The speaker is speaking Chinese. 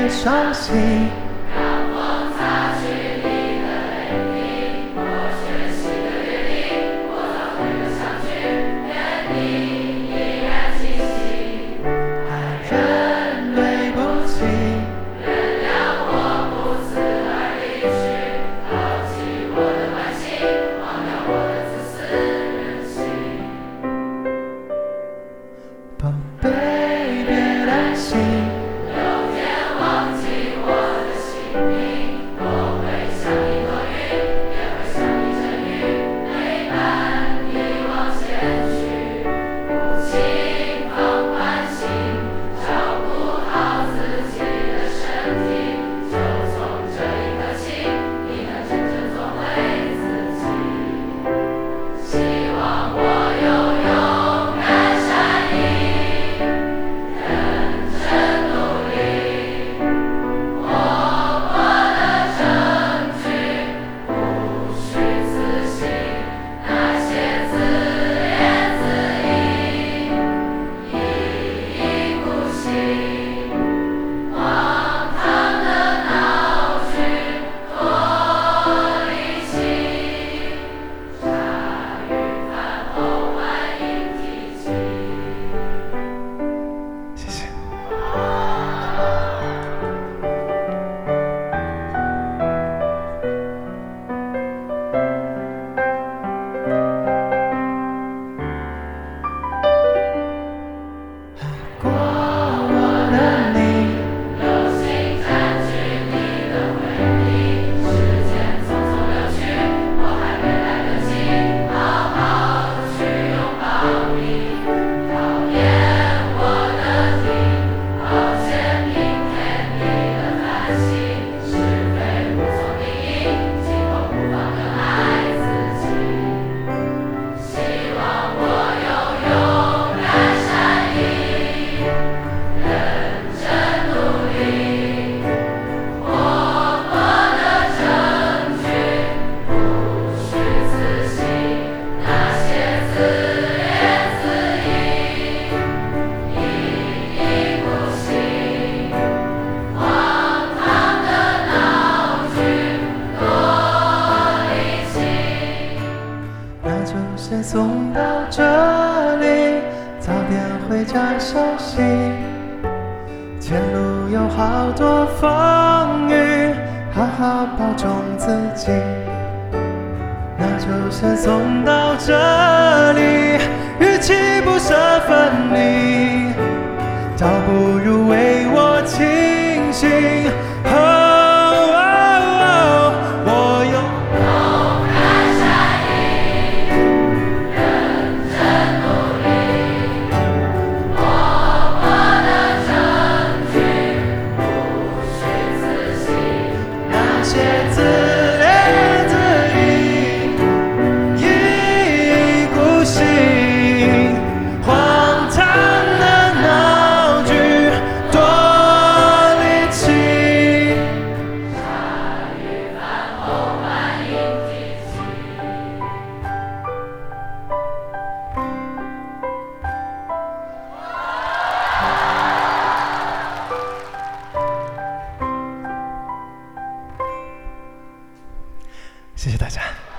会伤心。宝贝，别担心， 有天忘记我的姓名，我会像一朵云，也会像一阵雨，陪伴你往前去。不轻放宽心，照顾好自己的身体，就从这一刻起，你能真正做回自己。希望我有勇敢善意。 谢谢。爱过我的你， 流星占据你的回忆，时间匆匆流去，我还没来得及好好的去拥抱你。讨厌我的你，抱歉明天你的烦心，是非无从定义，今后不妨更爱自己。希望我有勇敢善意，认真努力，活泼的证据，不虚此行。那些自恋自艾，一意孤行，荒唐的闹剧，多离奇。 那就先送到这里，早点回家休息。前路有好多风雨，好好保重自己。那就先送到这里，与其不舍分离，倒不如为我清醒。我有勇敢善意，认真努力，活泼的证据，不虚此行。 那些自恋自艾，一意孤行，荒唐的闹剧，多离奇。 茶余饭后欢迎提起。 谢谢大家。